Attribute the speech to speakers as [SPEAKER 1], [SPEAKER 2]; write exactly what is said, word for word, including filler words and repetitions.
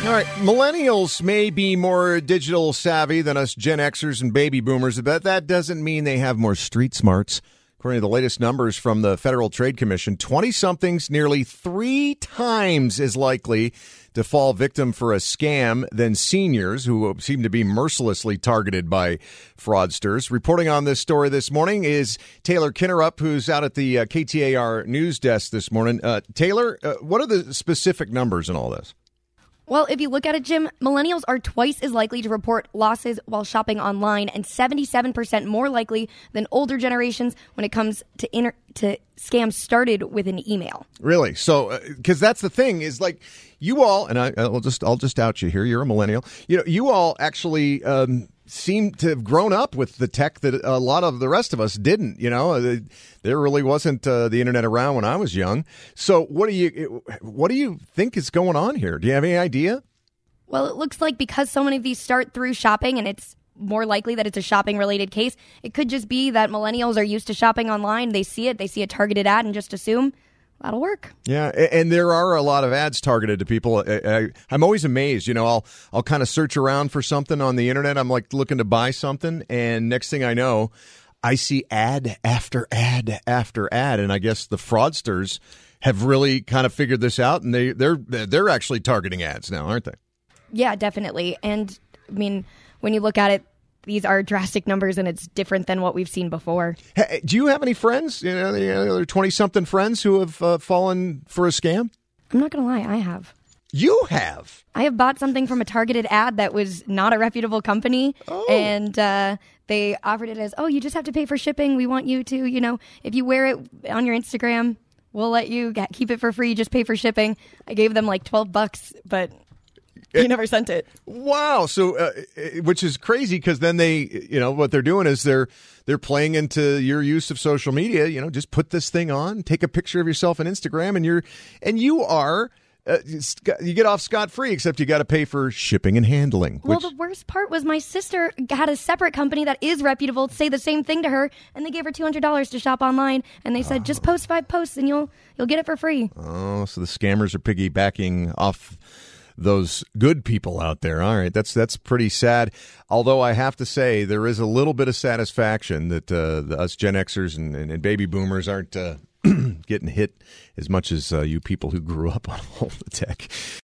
[SPEAKER 1] All right, millennials may be more digital savvy than us Gen Xers and baby boomers, but that doesn't mean they have more street smarts. According to the latest numbers from the Federal Trade Commission, twenty-somethings nearly three times as likely to fall victim for a scam than seniors, who seem to be mercilessly targeted by fraudsters. Reporting on this story this morning is Taylor Kinnerup, who's out at the uh, K T A R news desk this morning. Uh, Taylor, uh, what are the specific numbers in all this?
[SPEAKER 2] Well, if you look at it, Jim, millennials are twice as likely to report losses while shopping online and seventy-seven percent more likely than older generations when it comes to inter- to scams started with an email.
[SPEAKER 1] Really? So, because uh, that's the thing is like you all, and I, I'll just I'll just out you here. You're a millennial. You know, you all actually um, seem to have grown up with the tech that a lot of the rest of us didn't. You know, there really wasn't uh, the internet around when I was young. So, what do you what do you think is going on here? Do you have any idea?
[SPEAKER 2] Well, it looks like because so many of these start through shopping, and it's more likely that it's a shopping-related case, it could just be that millennials are used to shopping online. They see it, they see a targeted ad, and just assume that'll work.
[SPEAKER 1] Yeah, and there are a lot of ads targeted to people. I, I, I'm always amazed. You know, I'll I'll kind of search around for something on the internet. I'm like looking to buy something, and next thing I know, I see ad after ad after ad, and I guess the fraudsters have really kind of figured this out, and they they're they're actually targeting ads now, aren't they?
[SPEAKER 2] Yeah, definitely. And I mean, when you look at it, these are drastic numbers, and it's different than what we've seen before.
[SPEAKER 1] Hey, do you have any friends, you know, the other twenty-something friends who have uh, fallen for a scam?
[SPEAKER 2] I'm not going to lie, I have.
[SPEAKER 1] You have?
[SPEAKER 2] I have bought something from a targeted ad that was not a reputable company,
[SPEAKER 1] oh.
[SPEAKER 2] and uh, they offered it as, oh, you just have to pay for shipping. We want you to, you know, if you wear it on your Instagram, we'll let you get, keep it for free. Just pay for shipping. I gave them like twelve bucks, but you never sent it.
[SPEAKER 1] Wow. So, uh, which is crazy because then they, you know, what they're doing is they're they're playing into your use of social media. You know, just put this thing on, take a picture of yourself on Instagram, and you're and you are uh, you get off scot free, except you got to pay for shipping and handling. Which...
[SPEAKER 2] Well, the worst part was my sister had a separate company that is reputable to say the same thing to her, and they gave her two hundred dollars to shop online, and they said, oh. just post five posts and you'll you'll get it for free.
[SPEAKER 1] Oh, so the scammers are piggybacking off those good people out there. All right, that's that's pretty sad. Although I have to say, there is a little bit of satisfaction that uh, the, us Gen Xers and, and, and baby boomers aren't uh, getting hit as much as uh, you people who grew up on all the tech.